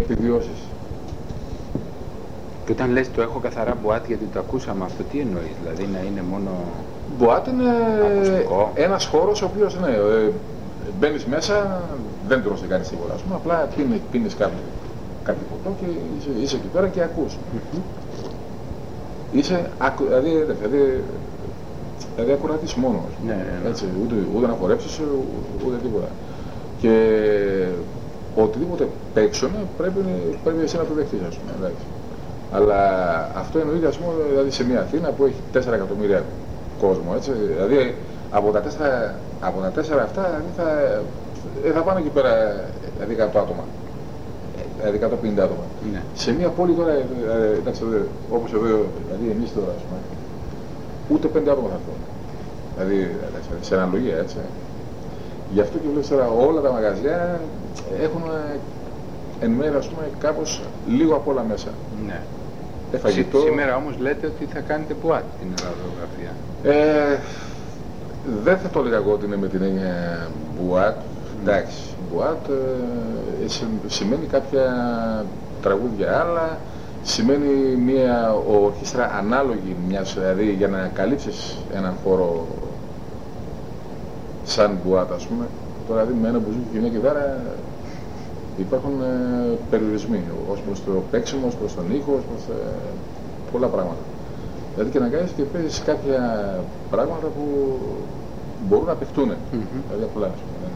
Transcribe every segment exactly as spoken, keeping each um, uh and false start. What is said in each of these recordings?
επιβιώσεις. Και όταν λες το έχω καθαρά μπουάτ, γιατί το ακούσαμε αυτό, τι εννοείς, δηλαδή να είναι μόνο... Μπουάτ είναι ακουστικό. Ένας χώρος ο οποίος, ναι, ε, μπαίνεις μέσα, δεν τρως δεν κάνεις τίποτα, ας πούμε, απλά πίνεις, πίνεις κάποιο, κάποιο ποτό και είσαι, είσαι εκεί πέρα και ακούς. Mm-hmm. Είσαι, ακου, δηλαδή, δηλαδή, δηλαδή ακουρατής μόνος, ναι, ναι, ναι. Έτσι, ούτε, ούτε να χορέψεις, ούτε τίποτα. Και οτιδήποτε παίξουν πρέπει, πρέπει εσύ να το δεχτείς, ας πούμε, εντάξει. Αλλά αυτό εννοείται, ας πούμε, δηλαδή σε μια Αθήνα που έχει τέσσερα εκατομμύρια κόσμο, έτσι, δηλαδή από τα τέσσερα, από τα τέσσερα αυτά δηλαδή θα, θα πάνε εκεί πέρα δηλαδή εκατό άτομα, δηλαδή εκατόν πενήντα άτομα. Ναι. Σε μια πόλη τώρα, εντάξει, όπως εδώ, δηλαδή εμείς τώρα, ας πούμε, ούτε πέντε άτομα θα έρθουν. Δηλαδή, σε αναλογία, έτσι. Γι' αυτό και βλέπεις τώρα όλα τα μαγαζιά έχουν εν μέρει, ας πούμε, κάπως λίγο απ' όλα μέσα. Ναι. Ε, φαγητό... Σήμερα όμως λέτε ότι θα κάνετε μπουάτ την ραδιογραφία. Ε, δεν θα το έλεγα εγώ ότι είναι με την έννοια μπουάτ. Mm. Εντάξει, μπουάτ ε, σημαίνει κάποια τραγούδια άλλα, σημαίνει μια ορχήστρα ανάλογη μιας, δηλαδή για να καλύψεις έναν χώρο σαν μπουάτ, ας πούμε. Τώρα δηλαδή με ένα μπουζούκι και μια κιθάρα υπάρχουν ε, περιορισμοί ως προς το παίξιμο, ως προς τον ήχο, ως προς ε, πολλά πράγματα. Δηλαδή και να κάνεις και παίζεις κάποια πράγματα που μπορούν να παιχτούν. Mm-hmm. Δηλαδή πολλά, ας πούμε.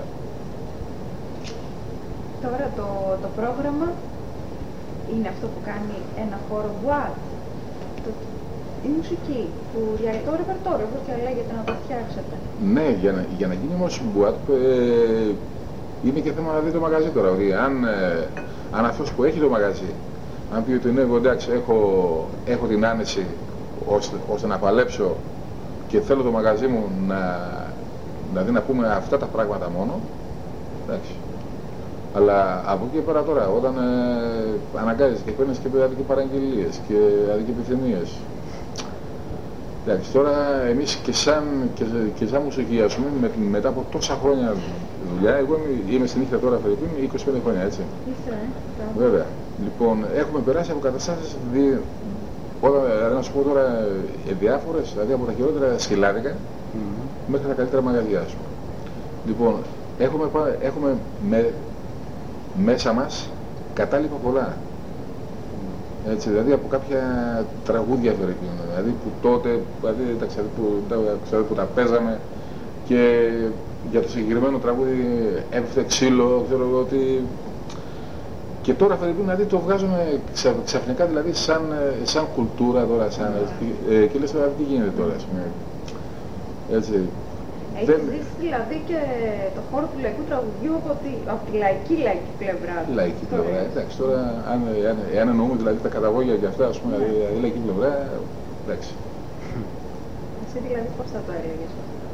Τώρα το, το πρόγραμμα είναι αυτό που κάνει ένα χώρο μπουάτ. Το, η μουσική που για το ρεπερτόριο, όπως και λέγεται, να το φτιάξετε. Ναι, για να, για να γίνει όμως μπουάτ ε, είναι και θέμα να δει το μαγαζί τώρα. Δηλαδή, αν, ε, αν αυτός που έχει το μαγαζί, αν πει ότι ναι, εγώ εντάξει, έχω, έχω την άνεση ώστε, ώστε να παλέψω και θέλω το μαγαζί μου να, δηλαδή να πούμε αυτά τα πράγματα μόνο, εντάξει. Αλλά από εκεί πέρα τώρα, όταν ε, αναγκάζεις και παίρνεις και δηλαδή και παραγγελίες και δηλαδή και επιθυμίες. Εντάξει, τώρα εμείς και σαν, και, και σαν μουσική, ας πούμε, με, μετά από τόσα χρόνια δουλειά, εγώ είμαι, είμαι στην νύχτα τώρα, Φερρυπίν, είκοσι πέντε χρόνια, έτσι. Είστε, ε, βέβαια. Λοιπόν, έχουμε περάσει από καταστάσεις, δηλαδή, όταν, δηλαδή να σου πω τώρα, ε, διάφορες, δηλαδή από τα χειρότερα σκυλάδικα mm-hmm. μέχρι τα καλύτερα μαγαζιά, ας πούμε. Λοιπόν, έχουμε, έχουμε με, μέσα μας κατάλοιπα πολλά. Έτσι, δηλαδή από κάποια τραγούδια, δηλαδή που τότε, δηλαδή τα ξέρω που, τα, που τα παίζαμε και για το συγκεκριμένο τραγούδι έπεφτε ξύλο, ξέρω εγώ ότι... Και τώρα δηλαδή το βγάζουμε ξα, ξαφνικά δηλαδή σαν, σαν κουλτούρα τώρα, σαν, ε, και λες τώρα τι γίνεται τώρα, ας πούμε. Έτσι. Έχει δεν... ζήσει δηλαδή και το χώρο του λαϊκού τραγουδιού από τη, από τη λαϊκή λαϊκή πλευρά. Λαϊκή πλευρά, εντάξει. Τώρα, αν, αν, αν εννοούμε δηλαδή τα καταγόγια και αυτά, ας πούμε, ναι. δηλαδή η λαϊκή πλευρά, εντάξει. Εσύ δηλαδή πώς θα το έλεγες?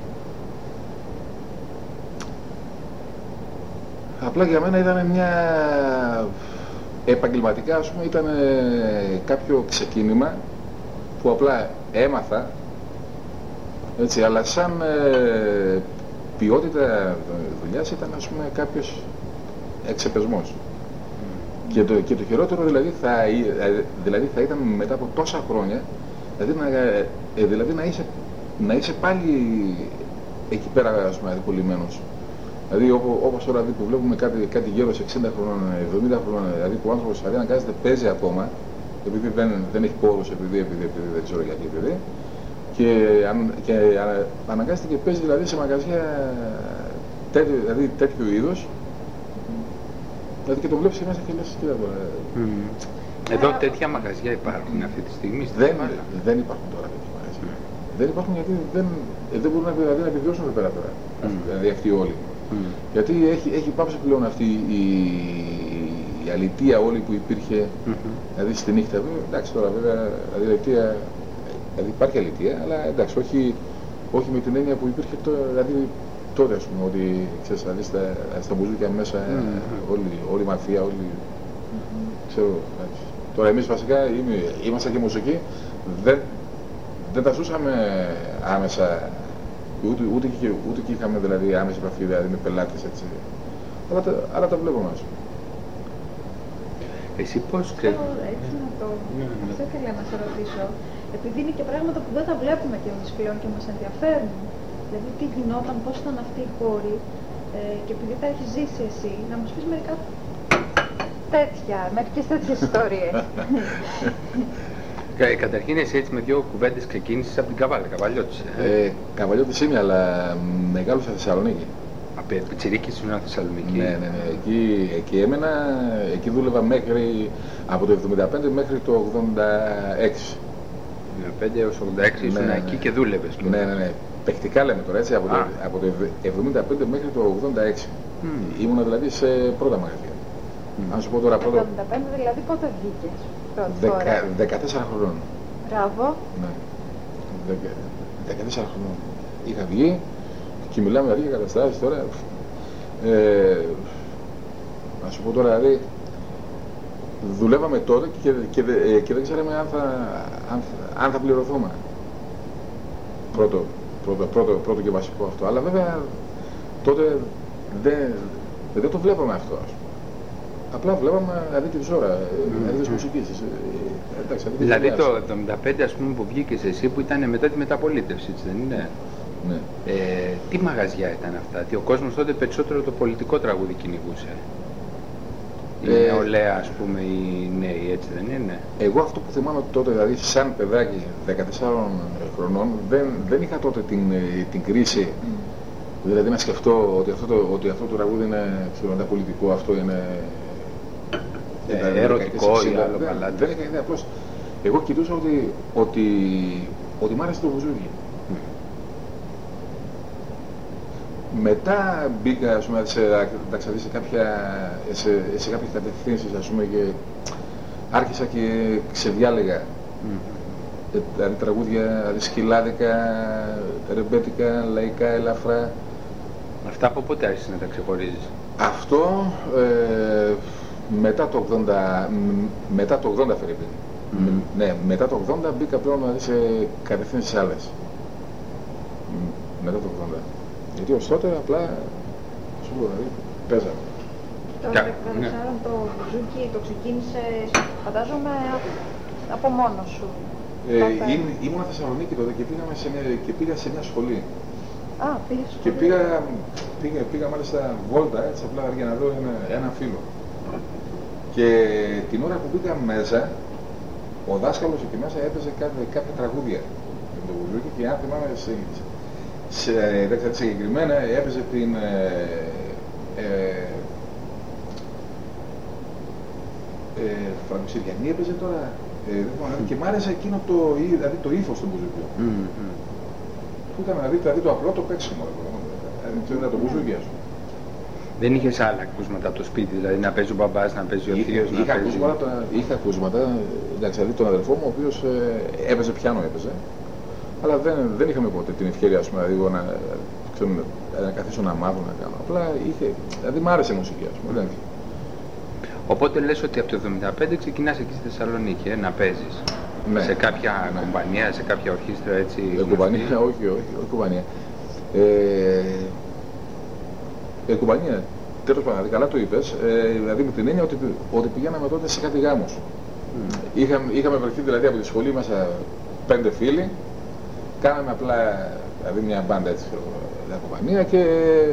Απλά για μένα ήταν μια... επαγγελματικά, ας πούμε, ήταν κάποιο ξεκίνημα που απλά έμαθα. Έτσι, αλλά σαν ε, ποιότητα δουλειάς ήταν, ας πούμε, κάποιος εξεπεσμός. Mm. Και, το, και το χειρότερο δηλαδή θα, δηλαδή θα ήταν μετά από τόσα χρόνια, δηλαδή να, ε, δηλαδή να, είσαι, να είσαι πάλι εκεί πέρα, ας πούμε, κολλημένος. Δηλαδή όπω, όπως τώρα δηλαδή, που βλέπουμε κάτι, κάτι γύρω σε εξήντα χρόνων, εβδομήντα χρόνων, δηλαδή που ο άνθρωπος δηλαδή, αναγκάζεται παίζει ακόμα, επειδή δεν, δεν έχει πόρους, επειδή, επειδή, επειδή δεν ξέρω γιατί, επειδή, και, και αναγκάζεται και παίζει δηλαδή σε μαγαζιά τέτοιο, δηλαδή, τέτοιου είδους, δηλαδή και το βλέπεις και μέσα και λες κοίτα τώρα. Mm. Εδώ τέτοια μαγαζιά υπάρχουν αυτή τη στιγμή? Δεν, δεν υπάρχουν τώρα τέτοια μαγαζιά. Mm. Δεν υπάρχουν γιατί δεν, δεν μπορούν να, δηλαδή, να επιβιώσουν εδώ πέρα τώρα, mm. δηλαδή αυτοί όλοι. Mm. Γιατί έχει, έχει πάψει πλέον αυτή η, η αλητεία όλη που υπήρχε, mm-hmm. δηλαδή στη νύχτα. Εντάξει τώρα βέβαια, δηλαδή, αλητεία, δηλαδή υπάρχει αλητεία, αλλά εντάξει, όχι, όχι με την έννοια που υπήρχε το, δηλαδή, τότε, ας πούμε, ότι ξέρεις, δηλαδή, στα, στα μπουζούκια μέσα mm-hmm. όλη, όλη η μαφία, όλοι, mm-hmm. ξέρω, εντάξει. Τώρα εμείς βασικά είμαι, είμαστε και μουσικοί, δεν, δεν τα ζούσαμε άμεσα. Ούτε, ούτε, και, ούτε και είχαμε δηλαδή άμεση επαφή δηλαδή, με πελάτες, έτσι. Αλλά τα, αλλά τα βλέπουμε, ας πούμε. Εσύ πώς ξέρεις? Έτσι να το... Αυτό ήθελα να σε ρωτήσω. Επειδή είναι και πράγματα που δεν τα βλέπουμε και εμείς πλέον και μας ενδιαφέρουν. Δηλαδή τι γινόταν, πώς ήταν αυτή η χώρη ε, και επειδή τα έχεις ζήσει εσύ, να μας πεις μερικά τέτοια, μερικές τέτοιες ιστορίες. Κα, καταρχήν εσύ έτσι με δύο κουβέντες ξεκίνησες από την Καβάλα, Καβαλιώτης. Ε. Ε, Καβαλιώτης είναι, αλλά μεγάλωσα στη Θεσσαλονίκη. Από Πιτσιρίκης ήμουν στη Θεσσαλονίκη. Ναι, ναι, ναι. Εκεί, εκεί έμενα, εκεί δούλευα μέχρι, από το εβδομήντα πέντε μέχρι το ογδόντα έξι. εβδομήντα πέντε έως ογδόντα έξι ήσουν ναι, εκεί ναι. και δούλευες. Ναι, ναι, ναι. Παιχτικά λέμε τώρα, έτσι, από το, από το εβδομήντα πέντε μέχρι το ογδόντα έξι. Mm. Ήμουνα δηλαδή σε πρώτα μαγαζιά. Mm. Αν σου πω τώρα πρώτα... εβδομήντα πέντε δηλαδή πότε βγήκες πρώτη Δεκα, φορά? δεκατέσσερα χρονών. Μπράβο. Ναι. Δεκα, δεκατέσσερα χρονών. Είχα βγει και μιλάμε δηλαδή για καταστάσεις τώρα. Ε, να σου πω τώρα δηλαδή, δουλεύαμε τότε και, και, και, και δεν ξέραμε αν θα, αν, αν θα πληρωθούμε. Πρώτο, πρώτο, πρώτο, πρώτο και βασικό αυτό. Αλλά βέβαια τότε δεν, δεν το βλέπαμε αυτό. Ας πούμε. Απλά βλέπαμε δηλαδή τη ζώρα, δηλαδή της μουσικής. Εντάξει, δηλαδή το εβδομήντα πέντε ας πούμε που βγήκες εσύ που ήταν μετά τη μεταπολίτευση, έτσι δεν είναι? Ναι. Ε, τι μαγαζιά ήταν αυτά, τι ο κόσμος τότε περισσότερο το πολιτικό τραγούδι κυνηγούσε? Η ε, νεολαία ας πούμε, οι νέοι, έτσι δεν είναι? Εγώ αυτό που θυμάμαι τότε, δηλαδή σαν παιδάκι δεκατεσσάρων χρονών, δεν, δεν είχα τότε την, την κρίση. Mm. Δηλαδή να σκεφτώ ότι αυτό το, ότι αυτό το τραγούδι είναι πολιτικό, αυτό είναι ε, ερωτικό ή άλλο καλά. Δεν είχα ιδέα, απλώς εγώ κοιτούσα ότι, ότι, ότι μ' άρεσε το μπουζούκι. Mm. Μετά μπήκα ας πούμε, σε, σε, κάποια, σε, σε κάποιες κατευθύνσεις ας πούμε, και άρχισα και ξεδιάλεγα. Mm. Δηλαδή τραγούδια σκυλάδικα, ρεμπέτικα, λαϊκά, ελαφρά. Αυτά από πότε άρχισες να τα ξεχωρίζεις? Αυτό ε, μετά το ογδόντα, μετά το ογδόντα Φερρυπίν. Mm. Ναι, μετά το ογδόντα μπήκα πλέον δηλαδή, σε κατευθύνσεις άλλες. Μετά το ογδόντα. Γιατί ως τότε απλά, σου πω, δηλαδή, παίζαμε. Τώρα δεκατέσσερα το μπουζούκι το ξεκίνησε, φαντάζομαι, από μόνος σου. Ε, ήμουνα Θεσσαλονίκη τότε και, σε μια, και πήγα σε μια σχολή. Α, πήγα σχολή. Και πήγα, πήγα, πήγα μάλιστα βόλτα, έτσι απλά για να δω ένα, ένα φίλο. Και την ώρα που πήγα μέσα, ο δάσκαλος εκεί μέσα έπαιζε κάποια, κάποια τραγούδια με το μπουζούκι και αν θυμάμαι σε, σε, σε, συγκεκριμένα έπαιζε την... Ε, ε, ε, Φραγκοσυριανή έπαιζε τώρα. Ε, και μ' άρεσε εκείνο το, δηλαδή, το ύφος του μπουζουκιού. Mm -hmm. Που ήταν δηλαδή, δηλαδή το απλό το παίξιμο. Δηλαδή το μπουζουκί, ας πούμε. Δεν είχες άλλα ακούσματα από το σπίτι, δηλαδή να παίζει ο μπαμπάς, να παίζει ο θείος, να είχα παίζει... Ακούσματα, είχα ακούσματα, εντάξει, δηλαδή τον αδελφό μου, ο οποίος ε, έπαιζε πιάνο, έπαιζε. Αλλά δεν, δεν είχαμε ποτέ την ευκαιρία, ας πούμε, δηλαδή, να, ξέρω, να καθίσω να μάθω να κάνω. Απλά είχε, δηλαδή μ' άρεσε η μουσική, ας πούμε. Mm. Οπότε λες ότι από το εβδομήντα πέντε ξεκινάς εκεί στη Θεσσαλονίκη, ε, να παίζεις. Ναι. Σε κάποια ναι. κομπανία, σε κάποια ορχήστρα, έτσι. Ε, κομπανία, όχι, όχι, όχι κομπανία. Ε, ε, κομπανία, τέλος πάντων, καλά το είπες, ε, δηλαδή με την έννοια ότι, ότι πηγαίναμε τότε σε κάτι γάμους. Mm. Είχαμε, είχαμε βρεθεί δηλαδή από τη σχολή μέσα πέντε φίλοι, κάναμε απλά δηλαδή μια μπάντα έτσι, δηλαδή, κομπανία και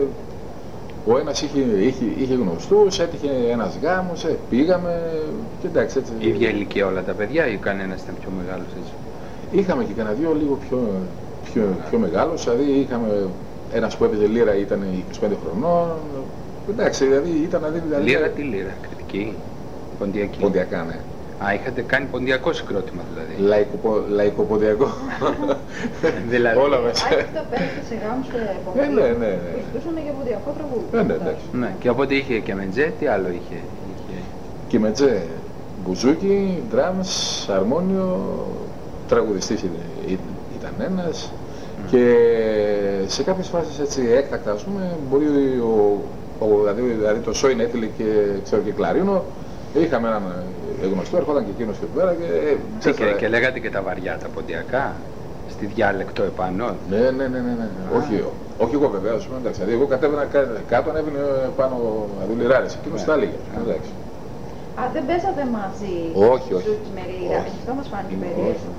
ο ένας είχε, είχε, είχε γνωστούς, έτυχε ένας γάμος, ε, πήγαμε και εντάξει έτσι. Η ίδια ηλικία όλα τα παιδιά ή κανένας ήταν πιο μεγάλος έτσι? Είχαμε και κανένα δύο λίγο πιο, πιο, πιο μεγάλος, δηλαδή είχαμε ένας που έπαιζε λύρα ήταν είκοσι πέντε χρονών, εντάξει δηλαδή ήταν δηλαδή... Λύρα τι λύρα, κριτική, ποντιακή? Ποντιακά, ναι. Α, είχατε κάνει ποντιακό συγκρότημα δηλαδή. Λαϊκοπο, λαϊκοποντιακό. Δηλαδή. Όλα μέσα. Άρχισε τα παίρνετε σε γάμους και εποχή. Ναι, ναι, ναι. Ζητούσαν για ποντιακό τραγούδι. Ναι, ναι, εντάξει. Ναι, και οπότε είχε και μετζέ, τι άλλο είχε? είχε... Και μετζέ, μπουζούκι, ντραμς, αρμόνιο, τραγουδιστής ήταν ένας. Mm. Και σε κάποιες φάσεις έτσι έκτακτα, ας πούμε, μπορεί ο, ο, δηλαδή, δηλαδή το Σόιν έθιλε και, ξέρω, και κλαρίνο. Είχαμε έναν γνωστό, έρχονταν και εκείνος και εδώ πέρα και... Και, και, και λέγατε και τα βαριά, τα ποντιακά, στη διάλεκτο επάνω. Ναι, ναι, ναι, ναι, ναι. Όχι, όχι εγώ βεβαίως, εντάξει, δηλαδή εγώ κατέβαινα κάτω, ανέβαινε πάνω, δηλαδή λιράρες, εκείνος τα έλεγε, εντάξει. Α, δεν παίζατε μαζί. Όχι, όχι. Με λύρα. Αυτό μας φάνηκε περίεργο.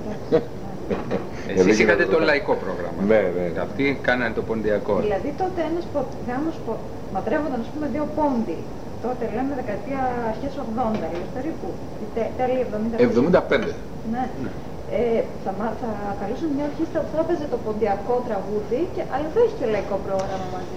Εσείς είχατε το λαϊκό πρόγραμμα. Ναι, ναι. Αυτοί κάνανε το ποντιακό. Δηλαδή τότε ένας γάμος μαντρεύονταν, ας πούμε, δύο πόντι. Τότε λέμε δεκαετία αρχές ογδόντα, περίπου. Τέλη εβδομήντα. εβδομήντα πέντε. Ναι. Ε, θα, θα καλούσαν μια ορχήστρα που θα έπαιζε το ποντιακό τραγούδι, και, αλλά δεν έχει και λαϊκό πρόγραμμα μαζί.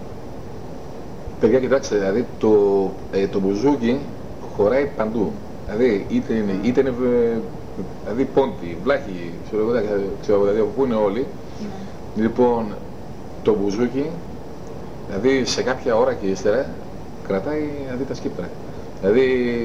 Παιδιά, κοιτάξτε, δηλαδή το, ε, το μπουζούκι χωράει παντού. Δηλαδή είτε είναι, είτε είναι δηλαδή πόντι, βλάχοι, ξέρω εγώ, ξέρω, δηλαδή από πού είναι όλοι. Mm. Λοιπόν, το μπουζούκι, δηλαδή σε κάποια ώρα και ύστερα, κρατάει δηλαδή τα σκύπτρα. Δηλαδή,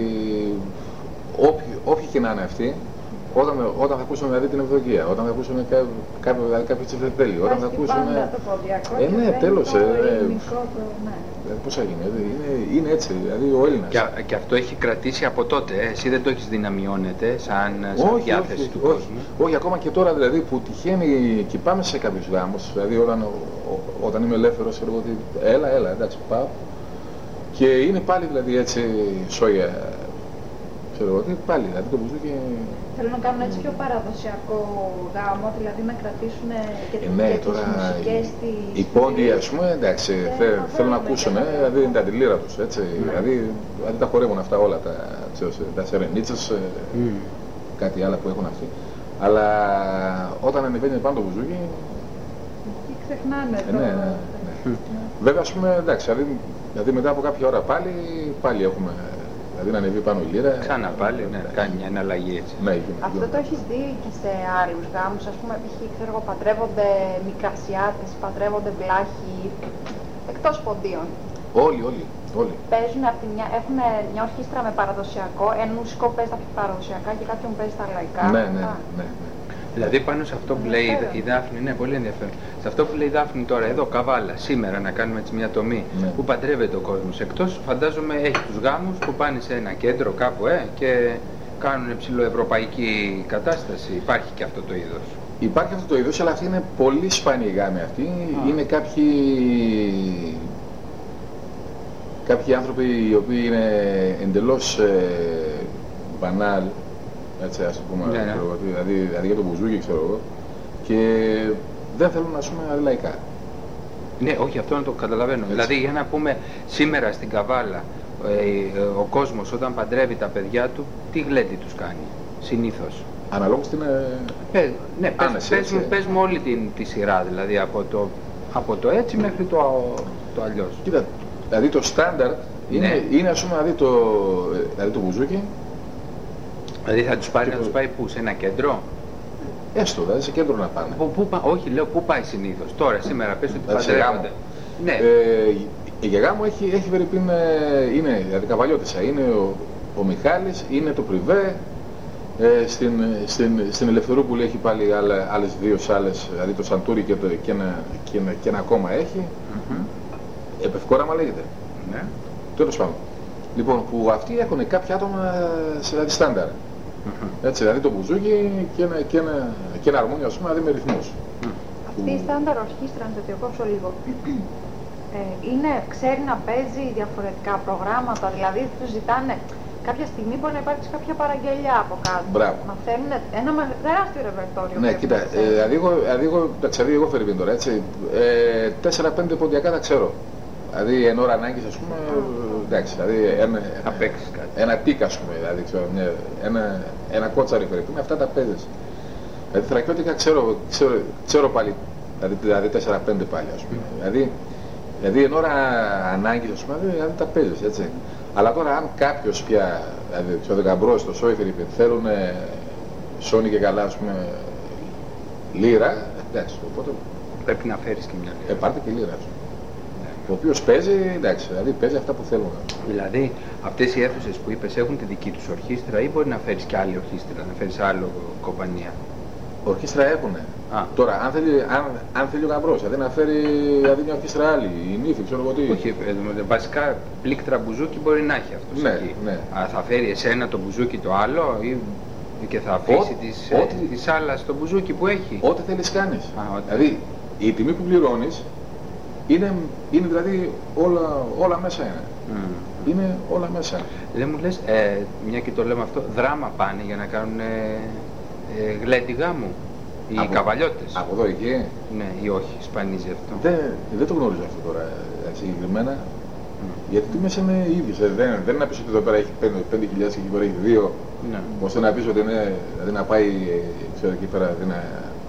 όποιοι, όποιοι και να είναι αυτοί, Όταν, όταν θα ακούσουμε δηλαδή την Ευδοκία, όταν θα ακούσουμε κάποιο δηλαδή, τσιφτετέλη, όταν θα ακούσουμε... το ποντιακό ε, ναι, τέλος, το ε, ελληνικό, ναι. Δηλαδή, πώς θα γίνει, είναι, είναι έτσι, δηλαδή ο Έλληνας. Και, και αυτό έχει κρατήσει από τότε, ε? Εσύ δεν το έχεις δει να μειώνεται σαν, σαν όχι, διάθεση όχι, του όχι, κόσμου. Όχι, ακόμα και τώρα δηλαδή που τυχαίνει και πάμε σε κάποιους γάμους, δηλαδή όταν, ο, ο, όταν είμαι ελεύθερος, ξέρω ότι έλα, έλα, εντάξει, πάω. Και είναι πάλι δηλαδή έτσι σόγια, ξέρω ότι πάλι δηλαδή το μπουζούκι. Θέλουν να κάνουν έτσι πιο παραδοσιακό γάμο, δηλαδή να κρατήσουν και, ε, ναι, και τώρα, τις μουσικές της... Οι πόντιοι, ας πούμε, εντάξει, ε, θε, θέλουν να ακούσουν, ε, δηλαδή είναι τα τηλήρα τους, έτσι, mm. δηλαδή, δηλαδή τα χορεύουν αυτά όλα, τα, τα σερενίτσες, mm. κάτι άλλο που έχουν αυτοί, αλλά όταν ανεβαίνει πάνω το μπουζούκι... Και ξεχνάνε ε, το... ναι, ναι, ναι. Mm. Βέβαια, ας πούμε, εντάξει, δηλαδή, δηλαδή μετά από κάποια ώρα πάλι, πάλι έχουμε... Δηλαδή να ανεβεί πάνω η λύρα. Ξανά πάλι, ναι, κάνει μια εναλλαγή έτσι. Ναι, αυτό το έχεις δει και σε άλλους γάμους, ας πούμε, π.χ. ξέρω εγώ, παντρεύονται Μικρασιάτες, παντρεύονται Βλάχοι, εκτός ποντίων. Όλοι, όλοι, όλοι. Παίζουν από τη μια, έχουν μια ορχήστρα με παραδοσιακό, ένα μουσικό παίζει τα παραδοσιακά και κάποιον παίζει τα λαϊκά. Ναι, ναι, ναι, ναι. Δηλαδή πάνω σε αυτό που λέει η Δάφνη, ναι, πολύ ενδιαφέρον. Σε αυτό που λέει η Δάφνη τώρα, εδώ Καβάλα, σήμερα να κάνουμε έτσι μια τομή, ναι. Που παντρεύεται ο κόσμος. Εκτός φαντάζομαι έχει τους γάμους που πάνε σε ένα κέντρο κάπου ε, και κάνουν ψηλοευρωπαϊκή κατάσταση. Υπάρχει και αυτό το είδος. Υπάρχει αυτό το είδος, αλλά αυτή είναι πολύ σπάνιοι γάμοι αυτοί. Ah. Είναι κάποιοι, κάποιοι άνθρωποι οι οποίοι είναι εντελώς ε, μπανάλ. Έτσι, ας το πούμε, ναι, ναι. Δηλαδή, δηλαδή για το μπουζούκι, ξέρω εγώ, και δεν θέλουν να πούμε λαϊκά. Ναι, όχι, αυτό να το καταλαβαίνω. Έτσι. Δηλαδή, για να πούμε, σήμερα στην Καβάλα, ε, ο κόσμος όταν παντρεύει τα παιδιά του, τι γλέντι τους κάνει, συνήθως. Αναλόγως την ε, ναι, πες, άνεση, πες, πες μου όλη την, τη σειρά, δηλαδή, από το, από το έτσι μέχρι το, το αλλιώς. Κοίτα, δηλαδή το στάνταρ είναι, ναι. είναι, ας πούμε, δηλαδή το, δηλαδή το μπουζούκι. Δηλαδή θα τους πάρει και να τους πάει πού, σε ένα κέντρο? Έστω, δηλαδή σε κέντρο να πάνε. Πού, πού, όχι, λέω πού πάει συνήθως. Τώρα, σήμερα, πες ότι παντρεύονται. Ναι. Ε, η γιαγιά μου έχει, έχει βερειπίν, είναι, δηλαδή καβαλιώτησα, είναι ο, ο Μιχάλης, είναι το Πριβέ, ε, στην, στην, στην Ελευθερούπολη έχει πάλι άλλα, άλλες δύο σάλες, δηλαδή το Σαντούρι και, το, και, ένα, και, ένα, και ένα ακόμα έχει. Mm-hmm. Επευκόραμα λέγεται. Ναι. Τέλος πάντων. Λοιπόν, που αυτοί έχουν κάποια άτομα δηλαδή στάνταρ. Mm-hmm. Έτσι, δηλαδή το μπουζούκι και ένα, και ένα, και ένα αρμόνιο, ας πούμε, δηλαδή με ρυθμούς. Mm. Αυτή η στάνταρ ορχήστρα, να το διακόψω λίγο, ε, είναι, ξέρει να παίζει διαφορετικά προγράμματα, δηλαδή τους ζητάνε κάποια στιγμή μπορεί να υπάρξει κάποια παραγγελιά από κάτω. Μπράβο. Να θέλουν ένα τεράστιο ρεπερτόριο. Ναι, κοίτα, ε, δηλαδή εγώ, δηλαδή εγώ, δηλαδή εγώ φέρει τώρα, έτσι, ε, τέσσερα πέντε ποντιακά τα ξέρω. Δηλαδή εν ώρα ανάγκης, ας πούμε, mm. εντάξει, δηλαδή ένα, ένα τίκ, ας πούμε, δηλαδή, ξέρω, μια, ένα, ένα κότσαρι περίπου, με αυτά τα παίζεις. Δηλαδή θρακιώτικα ξέρω, ξέρω, ξέρω πάλι, δηλαδή, δηλαδή τέσσερα πέντε πάλι, ας πούμε. Mm. Δηλαδή, δηλαδή εν ώρα ανάγκης, ας πούμε, δηλαδή τα παίζεις, έτσι. Αλλά τώρα αν κάποιος πια, δηλαδή ο Δεκαμπρός, το Σόιφερ, θέλουν σόνι και καλά, ας πούμε, λίρα, εντάξει, οπότε... Πρέπει να φέρεις και μια λίρα. Ε, πάρτε και λίρα, ας πούμε. Ο οποίος παίζει, εντάξει, δηλαδή παίζει αυτά που θέλουν. Δηλαδή, αυτές οι αίθουσες που είπες έχουν τη δική τους ορχήστρα ή μπορεί να φέρεις και άλλη ορχήστρα, να φέρεις άλλο κομπανία? Ορχήστρα έχουνε. Α. Τώρα, αν θέλει, αν, αν θέλει ο Γαμπρός, δηλαδή να φέρει δηλαδή, μια ορχήστρα άλλη, η νύφη, ξέρω εγώ τι. Όχι, βασικά πλήκτρα μπουζούκι μπορεί να έχει αυτός ναι, εκεί. Ναι. Α, θα φέρει εσένα το μπουζούκι το άλλο ή και θα αφήσει της, ό,τι, ε, της άλλας το μπουζούκι που έχει. Ό,τι θέλεις κάνεις. Α, ό,τι. Δηλαδή, η τιμή που πληρώνεις είναι, είναι δηλαδή όλα, όλα μέσα είναι. Mm. είναι όλα μέσα. Δεν μου λες, ε, μια και το λέμε αυτό, δράμα πάνε για να κάνουν ε, ε, γλέντι γάμου οι από, καβαλιώτες. Από εδώ εκεί. Ναι, ή όχι, σπανίζει αυτό. Δεν, δεν το γνωρίζω αυτό τώρα ε, συγκεκριμένα. Mm. Γιατί τι μέσα είναι οι ίδιες. Δεν, δεν είναι να πεις ότι εδώ πέρα έχει πέντε χιλιάδες και εκεί πέρα έχει δύο. Ναι. Ώστε να πεις ότι είναι, δηλαδή να πάει ξέρω, εκεί πέρα, δηλαδή να